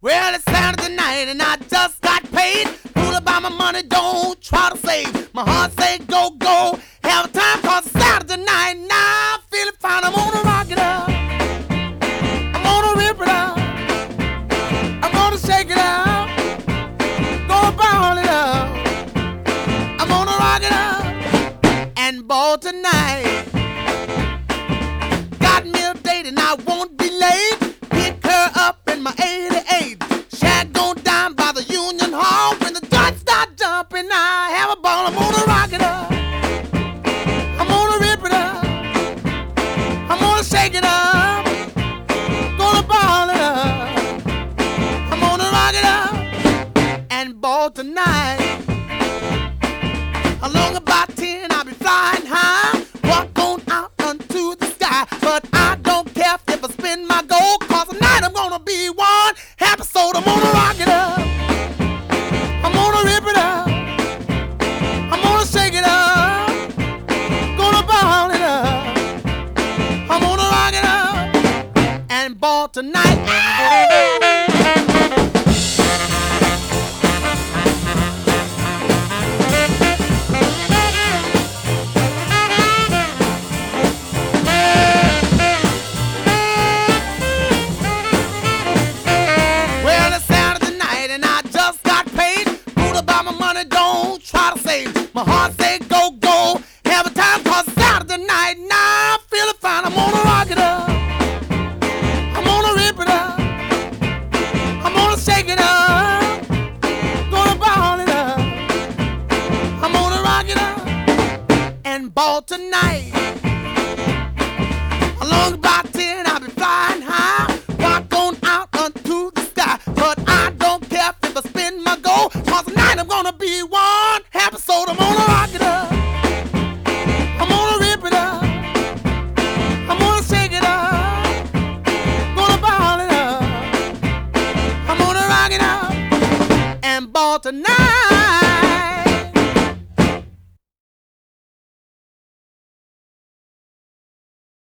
Well, it's Saturday night and I just got paid. Fool about my money, don't try to save. My heart say go, go. Have a time cause it's Saturday night. Now I'm feeling fine. I'm gonna rock it up. I'm gonna rip it up. I'm gonna shake it up. Gonna ball it up. I'm gonna rock it up and ball tonight. Got me a date and I won't be late. Pick her up in my 88. Shag gon' dine by the Union Hall. When the dots start jumping, I have a ball. I'm gonna rock it up. I'm gonna rip it up. I'm gonna shake it up. Gonna ball it up. I'm gonna rock it up and ball tonight. Along about 10, I'll be flying high. Walk on out unto the sky. But I don't care if I spend my gold, cause tonight I'm gonna be one happy soul. I'm gonna rock it up. I'm gonna rip it up. I'm gonna shake it up. Gonna ball it up. I'm gonna rock it up and ball tonight. Well, it's Saturday night and I just got paid. Fool about my money, don't try to save. My heart say go, go. Have a time cause it's Saturday night. Now I'm feeling fine. I'm gonna rock it up. I'm gonna rip it up. I'm gonna shake it up. Gonna ball it up. I'm gonna rock it up and ball tonight. Along about 10, I'll be flying high. Walk on out unto the sky. But I don't care if I spend my gold, cause tonight I'm gonna be one happy soul. I'm gonna rock it up. I'm gonna rip it up. I'm gonna shake it up. Gonna ball it up. I'm gonna rock it up and ball tonight.